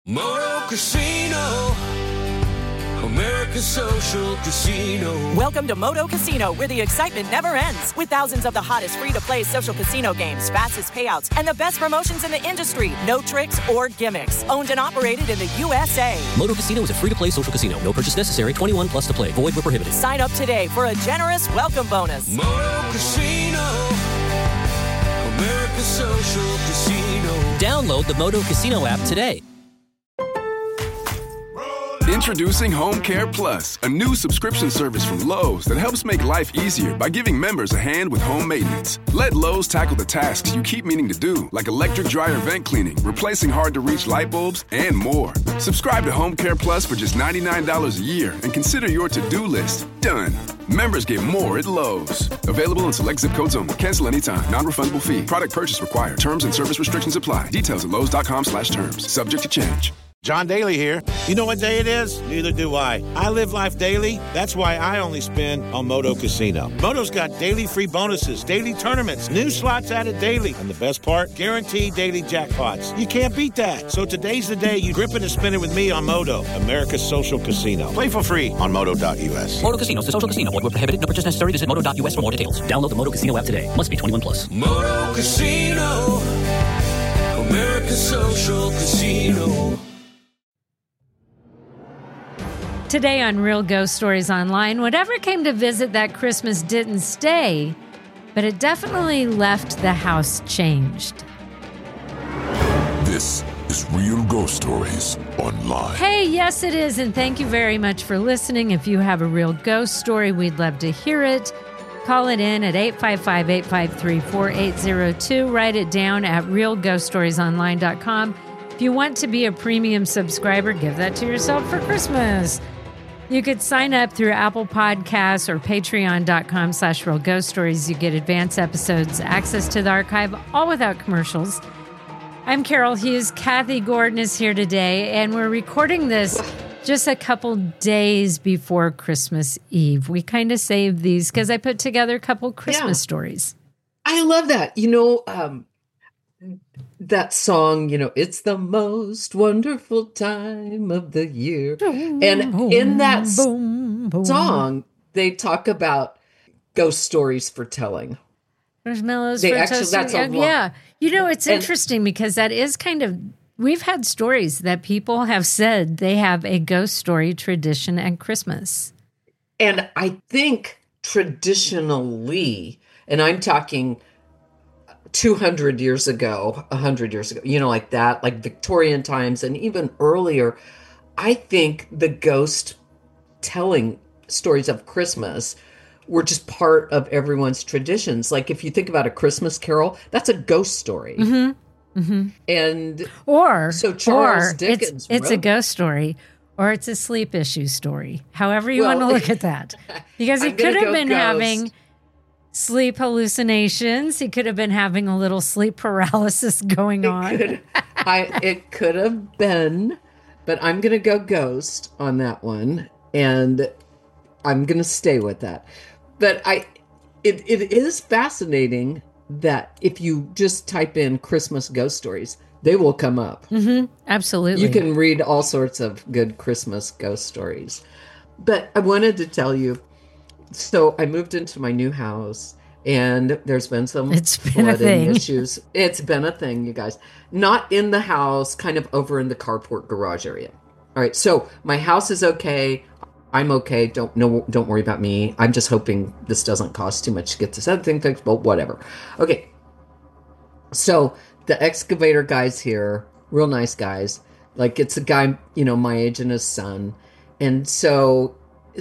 Moto Casino, America's Social Casino. Welcome to Moto Casino, where the excitement never ends. With thousands of the hottest free-to-play social casino games, fastest payouts, and the best promotions in the industry. No tricks or gimmicks. Owned and operated in the USA. Moto Casino is a free-to-play social casino. No purchase necessary. 21 plus to play. Void where prohibited. Sign up today for a generous welcome bonus. Moto Casino, America's Social Casino. Download the Moto Casino app today. Introducing Home Care Plus, a new subscription service from Lowe's that helps make life easier by giving members a hand with home maintenance. Let Lowe's tackle the tasks you keep meaning to do, like electric dryer vent cleaning, replacing hard-to-reach light bulbs, and more. Subscribe to Home Care Plus for just $99 a year and consider your to-do list done. Members get more at Lowe's. Available in select zip codes only. Cancel anytime. Non-refundable fee. Product purchase required. Terms and service restrictions apply. Details at lowes.com/terms. Subject to change. John Daly here. You know what day it is? Neither do I. I live life daily. That's why I only spin on Moto Casino. Moto's got daily free bonuses, daily tournaments, new slots added daily. And the best part? Guaranteed daily jackpots. You can't beat that. So today's the day you grip it and spin it with me on Moto, America's social casino. Play for free on Moto.us. Moto Casino is a social casino. Void where prohibited. No purchase necessary. Visit Moto.us for more details. Download the Moto Casino app today. Must be 21 plus. Moto Casino, America's Social Casino. Today on Real Ghost Stories Online, whatever came to visit that Christmas didn't stay, but it definitely left the house changed. This is Real Ghost Stories Online. Hey, yes it is, and thank you very much for listening. If you have a real ghost story, we'd love to hear it. Call it in at 855-853-4802. Write it down at realghoststoriesonline.com. If you want to be a premium subscriber, give that to yourself for Christmas. You could sign up through Apple Podcasts or patreon.com/Real Ghost Stories. You get advanced episodes, access to the archive, all without commercials. I'm Carol Hughes. Kathy Gordon is here today, and we're recording this just a couple days before Christmas Eve. We kind of saved these because I put together a couple Christmas stories. I love that. That song, it's the most wonderful time of the year. And in that song, they talk about ghost stories for telling. Marshmallows for toasting. Yeah. It's interesting because that is kind of, we've had stories that people have said they have a ghost story tradition at Christmas. And I think traditionally, and I'm talking 200 years ago, 100 years ago, like that, like Victorian times and even earlier, I think the ghost telling stories of Christmas were just part of everyone's traditions. Like if you think about a Christmas Carol, that's a ghost story. Mm-hmm. Mm-hmm. And so Charles Dickens it's a ghost story, or it's a sleep issue story. However you want to look at that. Because he could have been having sleep hallucinations. He could have been having a little sleep paralysis going on. It could have been, but I'm going to go ghost on that one, and I'm going to stay with that. But it is fascinating that if you just type in Christmas ghost stories, they will come up. Mm-hmm. Absolutely. You can read all sorts of good Christmas ghost stories. But I wanted to tell you, so I moved into my new house, and there's been some flooding issues. It's been a thing, you guys. Not in the house, kind of over in the carport garage area. All right, so my house is okay. I'm okay. Don't worry about me. I'm just hoping this doesn't cost too much to get this other thing fixed, but whatever. Okay, so the excavator guy's here, real nice guys. Like it's a guy, my age and his son, and so.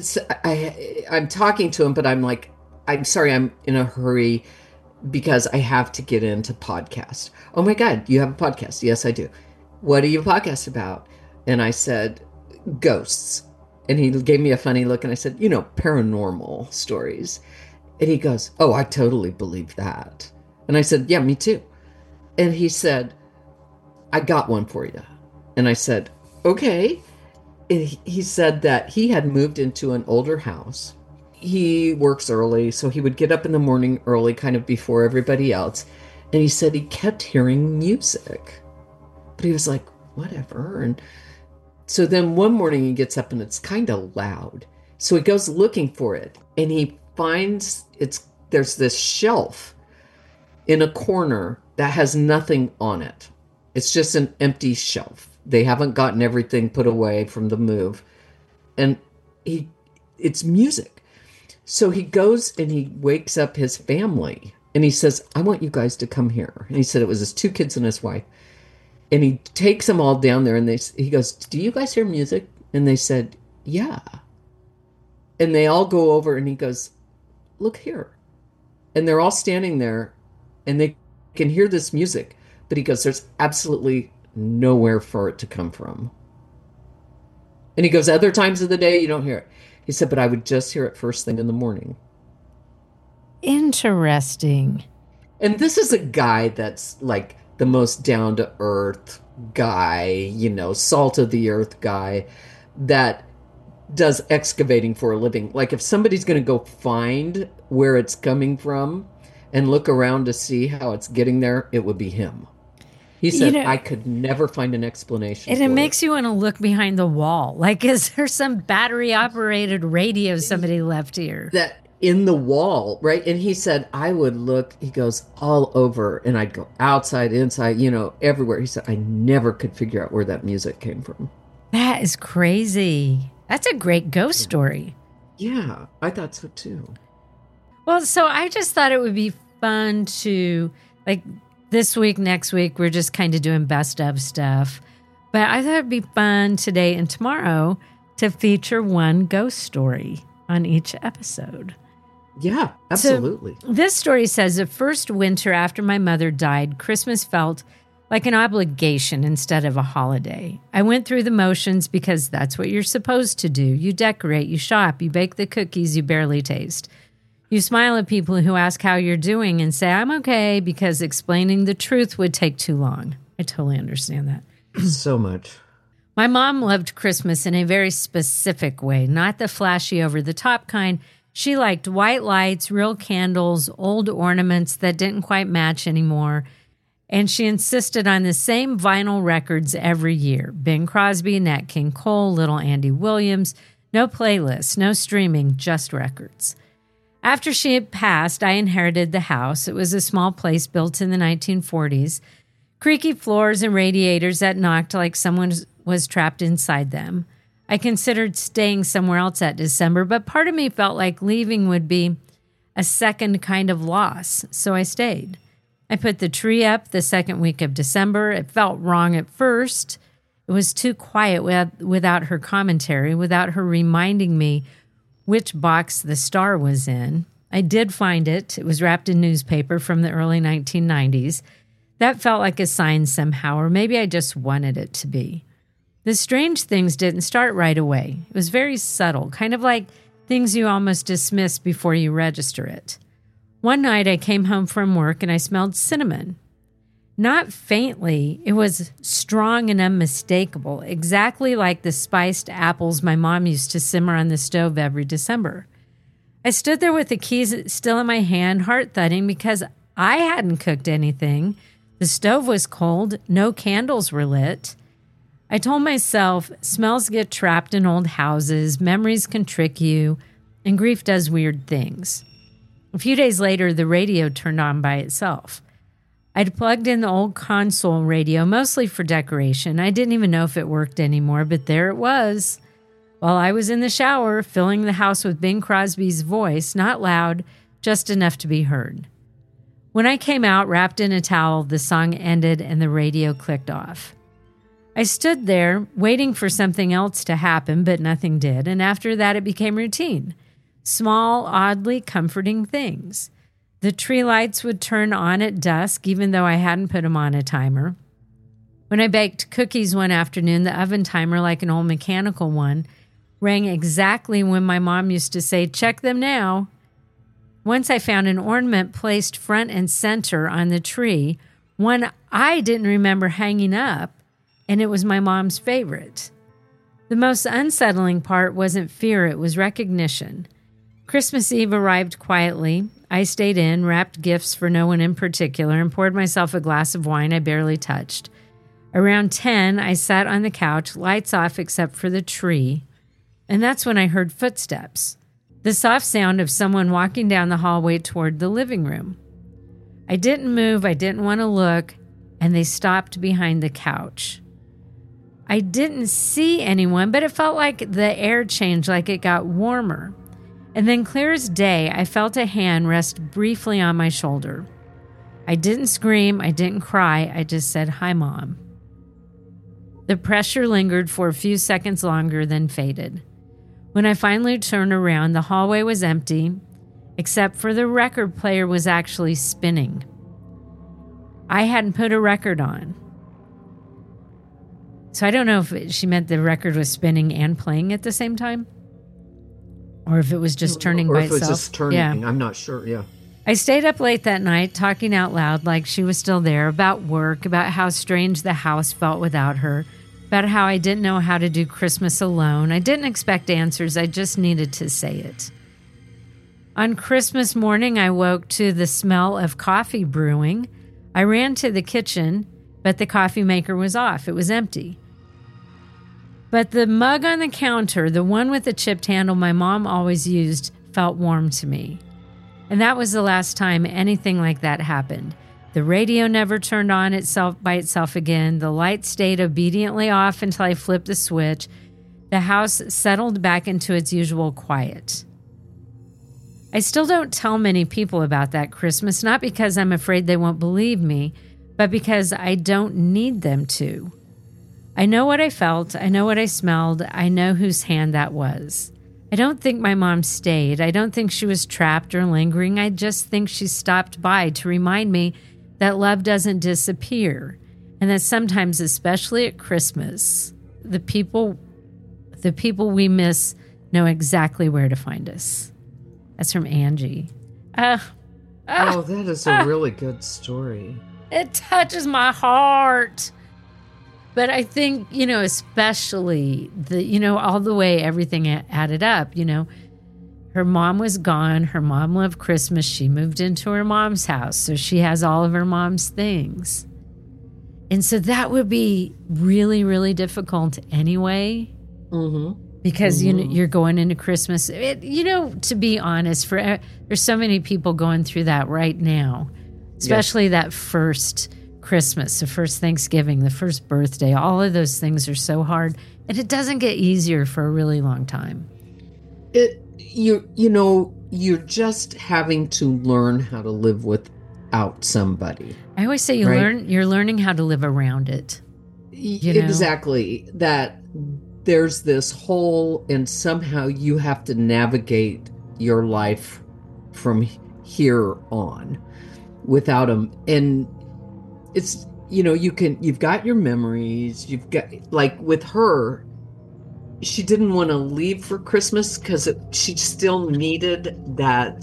I'm talking to him, but I'm like, I'm sorry, I'm in a hurry because I have to get into podcast. Oh my God, you have a podcast? Yes, I do. What are you podcast about? And I said, ghosts. And he gave me a funny look and I said, paranormal stories. And he goes, oh, I totally believe that. And I said, yeah, me too. And he said, I got one for you. And I said, okay. He said that he had moved into an older house. He works early, so he would get up in the morning early, kind of before everybody else. And he said he kept hearing music. But he was like, whatever. And so then one morning he gets up and it's kind of loud. So he goes looking for it and he finds there's this shelf in a corner that has nothing on it. It's just an empty shelf. They haven't gotten everything put away from the move. And it's music. So he goes and he wakes up his family and he says, I want you guys to come here. And he said it was his 2 kids and his wife. And he takes them all down there and he goes, do you guys hear music? And they said, yeah. And they all go over and he goes, look here. And they're all standing there and they can hear this music. But he goes, there's absolutely nowhere for it to come from. And he goes, other times of the day, you don't hear it. He said, but I would just hear it first thing in the morning. Interesting. And this is a guy that's like the most down-to-earth guy, salt of the earth guy that does excavating for a living. Like if somebody's going to go find where it's coming from and look around to see how it's getting there, it would be him. He said, I could never find an explanation. And it makes you want to look behind the wall. Like, is there some battery-operated radio somebody left here? That in the wall, right? And he said, I would look, he goes, all over. And I'd go outside, inside, everywhere. He said, I never could figure out where that music came from. That is crazy. That's a great ghost story. Yeah, I thought so too. Well, so I just thought it would be fun to, like, this week, next week, we're just kind of doing best of stuff. But I thought it'd be fun today and tomorrow to feature one ghost story on each episode. Yeah, absolutely. So this story says, the first winter after my mother died, Christmas felt like an obligation instead of a holiday. I went through the motions because that's what you're supposed to do. You decorate, you shop, you bake the cookies you barely taste. You smile at people who ask how you're doing and say, I'm okay, because explaining the truth would take too long. I totally understand that. So much. My mom loved Christmas in a very specific way, not the flashy over-the-top kind. She liked white lights, real candles, old ornaments that didn't quite match anymore. And she insisted on the same vinyl records every year. Bing Crosby, Nat King Cole, Little Andy Williams. No playlists, no streaming, just records. After she had passed, I inherited the house. It was a small place built in the 1940s. Creaky floors and radiators that knocked like someone was trapped inside them. I considered staying somewhere else that December, but part of me felt like leaving would be a second kind of loss, so I stayed. I put the tree up the second week of December. It felt wrong at first. It was too quiet without her commentary, without her reminding me which box the star was in. I did find it. It was wrapped in newspaper from the early 1990s. That felt like a sign somehow, or maybe I just wanted it to be. The strange things didn't start right away. It was very subtle, kind of like things you almost dismiss before you register it. One night I came home from work and I smelled cinnamon. Not faintly, it was strong and unmistakable, exactly like the spiced apples my mom used to simmer on the stove every December. I stood there with the keys still in my hand, heart thudding, because I hadn't cooked anything. The stove was cold, no candles were lit. I told myself, smells get trapped in old houses, memories can trick you, and grief does weird things. A few days later, the radio turned on by itself. I'd plugged in the old console radio, mostly for decoration. I didn't even know if it worked anymore, but there it was. While I was in the shower, filling the house with Bing Crosby's voice, not loud, just enough to be heard. When I came out, wrapped in a towel, the song ended and the radio clicked off. I stood there, waiting for something else to happen, but nothing did, and after that it became routine. Small, oddly comforting things. The tree lights would turn on at dusk, even though I hadn't put them on a timer. When I baked cookies one afternoon, the oven timer, like an old mechanical one, rang exactly when my mom used to say, check them now. Once I found an ornament placed front and center on the tree, one I didn't remember hanging up, and it was my mom's favorite. The most unsettling part wasn't fear, it was recognition. Christmas Eve arrived quietly. I stayed in, wrapped gifts for no one in particular, and poured myself a glass of wine I barely touched. Around 10, I sat on the couch, lights off except for the tree, and that's when I heard footsteps, the soft sound of someone walking down the hallway toward the living room. I didn't move, I didn't want to look, and they stopped behind the couch. I didn't see anyone, but it felt like the air changed, like it got warmer. And then clear as day, I felt a hand rest briefly on my shoulder. I didn't scream, I didn't cry, I just said, "Hi, Mom." The pressure lingered for a few seconds longer, then faded. When I finally turned around, the hallway was empty, except for the record player was actually spinning. I hadn't put a record on. So I don't know if she meant the record was spinning and playing at the same time, or if it was just turning by itself. Or if it was just turning, yeah. I'm not sure, yeah. I stayed up late that night, talking out loud like she was still there, about work, about how strange the house felt without her, about how I didn't know how to do Christmas alone. I didn't expect answers, I just needed to say it. On Christmas morning, I woke to the smell of coffee brewing. I ran to the kitchen, but the coffee maker was off. It was empty. But the mug on the counter, the one with the chipped handle my mom always used, felt warm to me. And that was the last time anything like that happened. The radio never turned on by itself again. The light stayed obediently off until I flipped the switch. The house settled back into its usual quiet. I still don't tell many people about that Christmas, not because I'm afraid they won't believe me, but because I don't need them to. I know what I felt, I know what I smelled, I know whose hand that was. I don't think my mom stayed. I don't think she was trapped or lingering. I just think she stopped by to remind me that love doesn't disappear, and that sometimes, especially at Christmas, the people we miss know exactly where to find us. That's from Angie. Oh, that is a really good story. It touches my heart. But I think, especially all the way everything added up, her mom was gone. Her mom loved Christmas. She moved into her mom's house. So she has all of her mom's things. And so that would be really, really difficult anyway. Mm-hmm. Because, you're going into Christmas. To be honest, there's so many people going through that right now, especially that first Christmas, the first Thanksgiving, the first birthday. All of those things are so hard, and it doesn't get easier for a really long time. You're just having to learn how to live without somebody. I always say you're learning how to live around it. Exactly. That there's this hole, and somehow you have to navigate your life from here on without them. And it's, you've got your memories, you've got, like with her, she didn't want to leave for Christmas because she still needed that,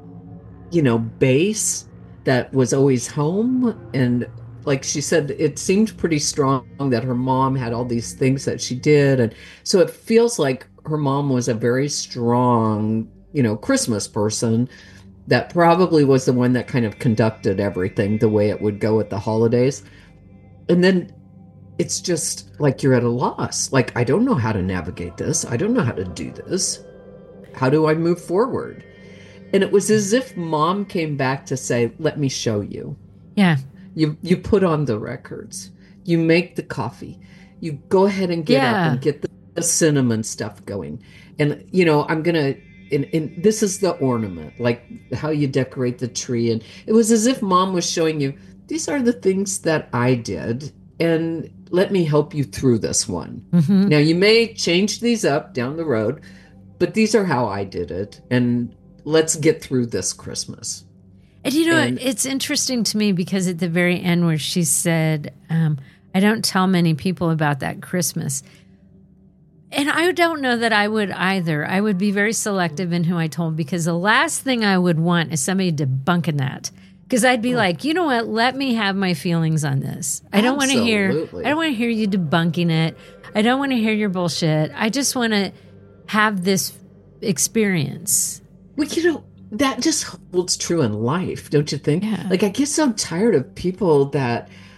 base that was always home. And like she said, it seemed pretty strong that her mom had all these things that she did. And so it feels like her mom was a very strong, Christmas person that probably was the one that kind of conducted everything the way it would go at the holidays. And then it's just like you're at a loss. Like, I don't know how to navigate this. I don't know how to do this. How do I move forward? And it was as if mom came back to say, let me show you. Yeah. You put on the records. You make the coffee. You go ahead and get up and get the cinnamon stuff going. And, I'm going to, and this is the ornament, like how you decorate the tree. And it was as if mom was showing you, these are the things that I did. And let me help you through this one. Mm-hmm. Now, you may change these up down the road, but these are how I did it. And let's get through this Christmas. And it's interesting to me because at the very end where she said, I don't tell many people about that Christmas. And I don't know that I would either. I would be very selective in who I told, because the last thing I would want is somebody debunking that. Because I'd be like, you know what? Let me have my feelings on this. I don't want to hear you debunking it. I don't want to hear your bullshit. I just want to have this experience. Well, that just holds true in life, don't you think? Yeah. Like, I get so tired of people that,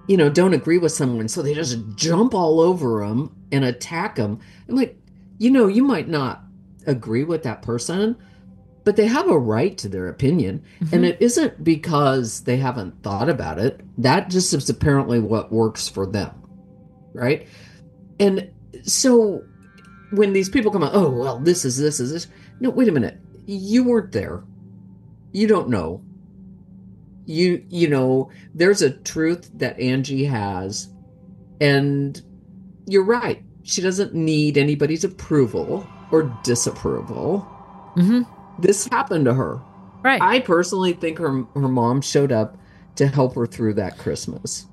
don't agree with someone, so they just jump all over them and attack them. I'm like, you might not agree with that person, but they have a right to their opinion. And it isn't because they haven't thought about it. That just is apparently what works for them, right? And so when these people come out, oh, well, this is this. No, wait a minute. You weren't there. You don't know. You know, there's a truth that Angie has, and you're right. She doesn't need anybody's approval or disapproval. This happened to her. Right. I personally think her mom showed up to help her through that Christmas.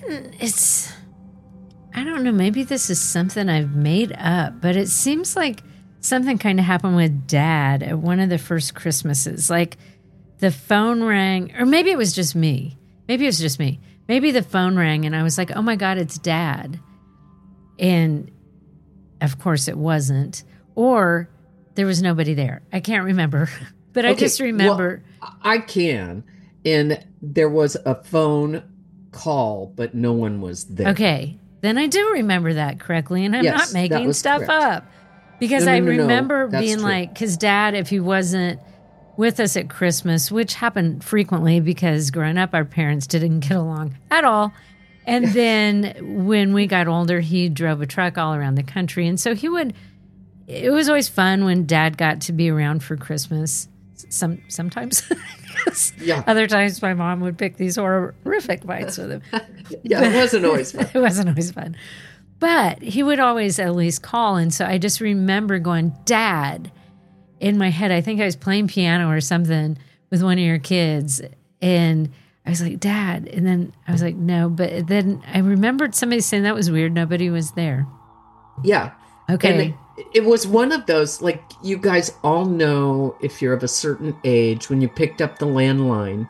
I don't know, maybe this is something I've made up, but it seems like something kind of happened with Dad at one of the first Christmases. Like the phone rang, or maybe it was just me. Maybe the phone rang and I was like, oh my God, it's Dad. And of course it wasn't. Or there was nobody there. I can't remember. But I just remember. Well, I can. And there was a phone call, but no one was there. Okay. Then I do remember that correctly. And I'm not making stuff up. Because I remember being like, because Dad, if he wasn't with us at Christmas, which happened frequently because growing up, our parents didn't get along at all. And then when we got older, he drove a truck all around the country. And so it was always fun when Dad got to be around for Christmas. Sometimes. Yeah. Other times my mom would pick these horrific fights with him. Yeah, it wasn't always fun. It wasn't always fun. But he would always at least call. And so I just remember going, Dad, in my head. I think I was playing piano or something with one of your kids. And I was like, Dad. And then I was like, no. But then I remembered somebody saying that was weird. Nobody was there. Yeah. Okay. And it was one of those, like, you guys all know, if you're of a certain age, when you picked up the landline,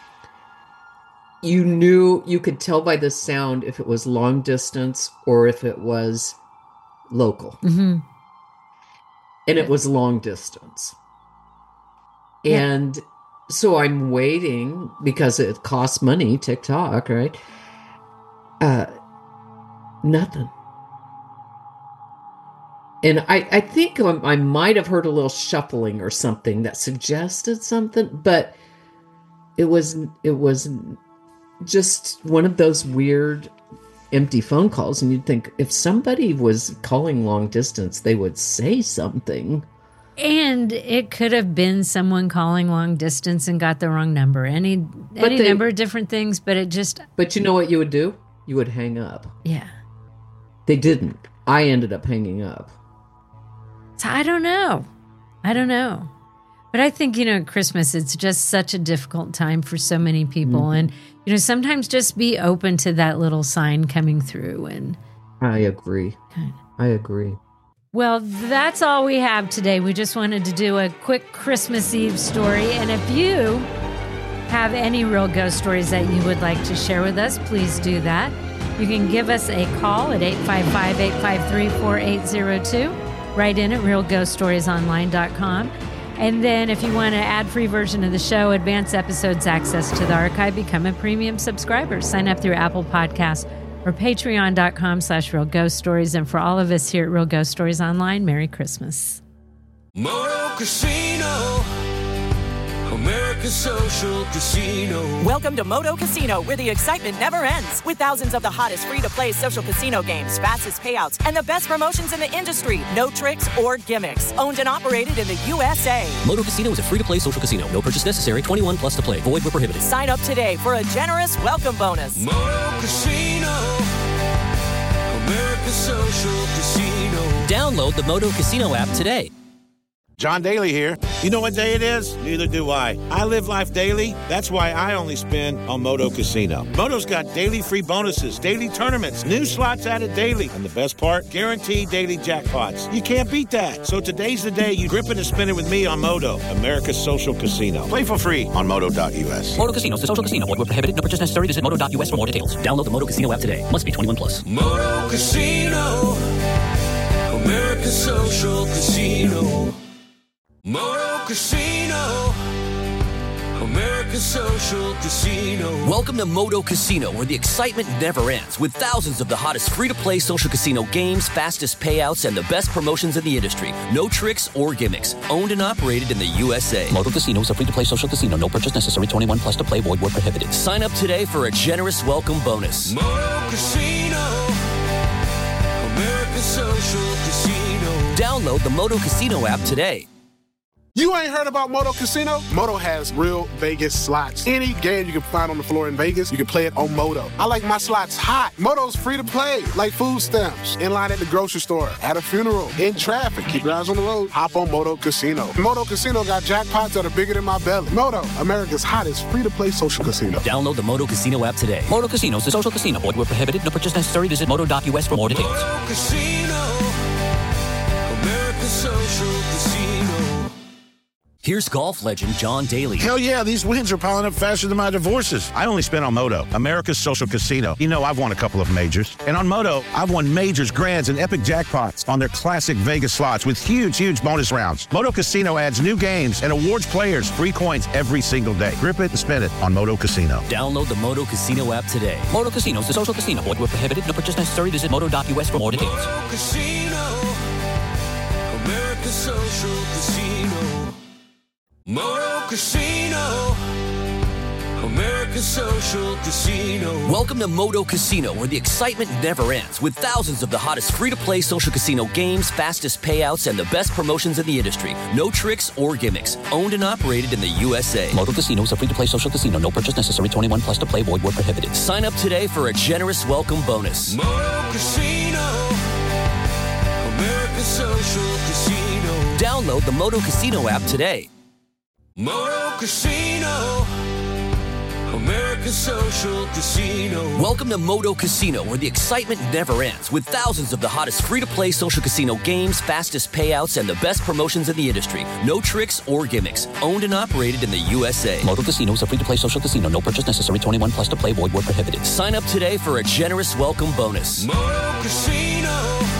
you could tell by the sound if it was long distance or if it was local. Mm-hmm. And it was long distance. And so I'm waiting because it costs money to talk, right? Nothing. And I think I might have heard a little shuffling or something that suggested something, but it was just one of those weird empty phone calls. And you'd think if somebody was calling long distance, they would say something. And it could have been someone calling long distance and got the wrong number. Any number of different things, but it just... But you know what you would do? You would hang up. Yeah. They didn't. I ended up hanging up. So I don't know. But I think, at Christmas, it's just such a difficult time for so many people. Mm-hmm. And, sometimes just be open to that little sign coming through. And I agree. I agree. Well, that's all we have today. We just wanted to do a quick Christmas Eve story. And if you have any real ghost stories that you would like to share with us, please do that. You can give us a call at 855-853-4802. Write in at realghoststoriesonline.com. And then if you want an ad-free version of the show, advance episodes, access to the archive, become a premium subscriber. Sign up through Apple Podcasts or patreon.com/Real Ghost Stories. And for all of us here at Real Ghost Stories Online, Merry Christmas. Moto Casino, America's social casino. Welcome to Moto Casino, where the excitement never ends. With thousands of the hottest free-to-play social casino games, fastest payouts, and the best promotions in the industry. No tricks or gimmicks. Owned and operated in the USA. Moto Casino is a free-to-play social casino. No purchase necessary. 21 plus to play. Void where prohibited. Sign up today for a generous welcome bonus. Moto Casino, America's social casino. Download the Moto Casino app today. John Daly here. You know what day it is? Neither do I. I live life daily. That's why I only spin on Moto Casino. Moto's got daily free bonuses, daily tournaments, new slots added daily. And the best part? Guaranteed daily jackpots. You can't beat that. So today's the day you grip it and spin it with me on Moto, America's social casino. Play for free on Moto.us. Moto Casino is a social casino. Void where prohibited. No purchase necessary. Visit Moto.us for more details. Download the Moto Casino app today. Must be 21 plus. Moto Casino, America's social casino. Moto Casino, America's Social Casino. Welcome to Moto Casino, where the excitement never ends, with thousands of the hottest free-to-play social casino games, fastest payouts, and the best promotions in the industry. No tricks or gimmicks. Owned and operated in the USA. Moto Casino is a free-to-play social casino. No purchase necessary. 21 plus to play. Void where prohibited. Sign up today for a generous welcome bonus. Moto Casino. America's Social Casino. Download the Moto Casino app today. You ain't heard about Moto Casino? Moto has real Vegas slots. Any game you can find on the floor in Vegas, you can play it on Moto. I like my slots hot. Moto's free to play, like food stamps. In line at the grocery store, at a funeral, in traffic. Keep your eyes on the road. Hop on Moto Casino. Moto Casino got jackpots that are bigger than my belly. Moto, America's hottest free-to-play social casino. Download the Moto Casino app today. Moto Casino is a social casino. Void where prohibited. No purchase necessary. Visit moto.us for more details. Moto Casino. America's Social Casino. Here's golf legend John Daly. Hell yeah, these wins are piling up faster than my divorces. I only spent on Moto, America's Social Casino. You know, I've won a couple of majors. And on Moto, I've won majors, grands, and epic jackpots on their classic Vegas slots with huge bonus rounds. Moto Casino adds new games and awards players free coins every single day. Grip it and spend it on Moto Casino. Download the Moto Casino app today. Moto Casino is a social casino. Void where prohibited. No purchase necessary. Visit moto.us for more details. Moto Casino. America's Social Casino. Moto Casino. America's Social Casino. Welcome to Moto Casino, where the excitement never ends, with thousands of the hottest free-to-play social casino games, fastest payouts, and the best promotions in the industry. No tricks or gimmicks. Owned and operated in the USA. Moto Casino is a free-to-play social casino. No purchase necessary. 21 plus to play. Void where prohibited. Sign up today for a generous welcome bonus. Moto Casino. America's Social Casino. Download the Moto Casino app today. Moto Casino. America's Social Casino. Welcome to Moto Casino, where the excitement never ends, with thousands of the hottest free-to-play social casino games, fastest payouts, and the best promotions in the industry. No tricks or gimmicks. Owned and operated in the USA. Moto Casino is a free-to-play social casino. No purchase necessary. 21 plus to play. Void where prohibited. Sign up today for a generous welcome bonus. Moto Casino.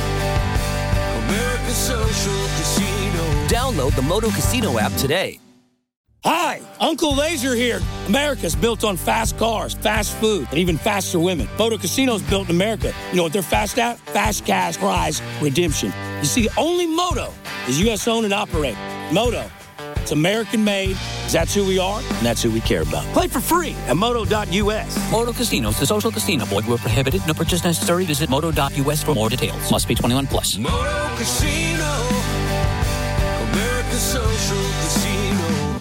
America's Social Casino. Download the Moto Casino app today. Hi, Uncle Laser here. America's built on fast cars, fast food, and even faster women. Moto Casino's built in America. You know what they're fast at? Fast cash prize redemption. You see, only Moto is U.S. owned and operated. Moto, it's American made. That's who we are, and that's who we care about. Play for free at moto.us. Moto Casino is a social casino. Void where prohibited. No purchase necessary. Visit moto.us for more details. Must be 21 plus. Moto Casino. America's Social Casino.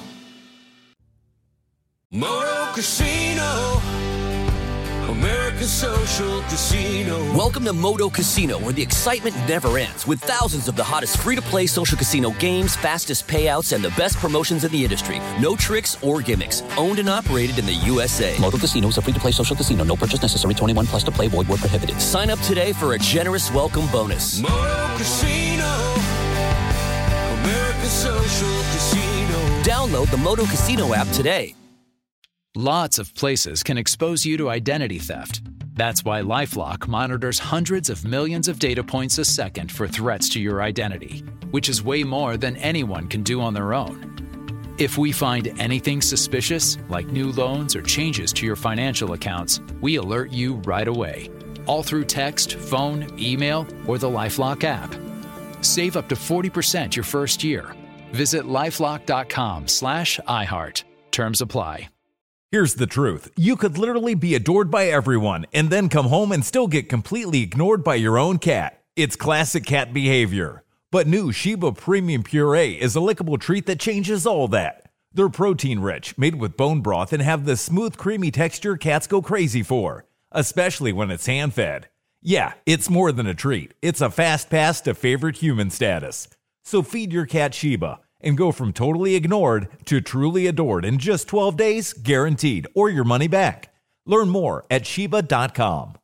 Moto Casino. America's Social Casino. Welcome to Moto Casino, where the excitement never ends, with thousands of the hottest free-to-play social casino games, fastest payouts, and the best promotions in the industry. No tricks or gimmicks. Owned and operated in the USA. Moto Casino is a free-to-play social casino. No purchase necessary. 21 plus to play. Void where prohibited. Sign up today for a generous welcome bonus. Moto Casino. America's Social Casino. Download the Moto Casino app today. Lots of places can expose you to identity theft. That's why LifeLock monitors hundreds of millions of data points a second for threats to your identity, which is way more than anyone can do on their own. If we find anything suspicious, like new loans or changes to your financial accounts, we alert you right away, all through text, phone, email, or the LifeLock app. Save up to 40% your first year. Visit lifelock.com/iHeart. Terms apply. Here's the truth. You could literally be adored by everyone and then come home and still get completely ignored by your own cat. It's classic cat behavior. But new Sheba Premium Puree is a lickable treat that changes all that. They're protein-rich, made with bone broth, and have the smooth, creamy texture cats go crazy for, especially when it's hand-fed. Yeah, it's more than a treat. It's a fast pass to favorite human status. So feed your cat Sheba and go from totally ignored to truly adored in just 12 days, guaranteed, or your money back. Learn more at Sheba.com.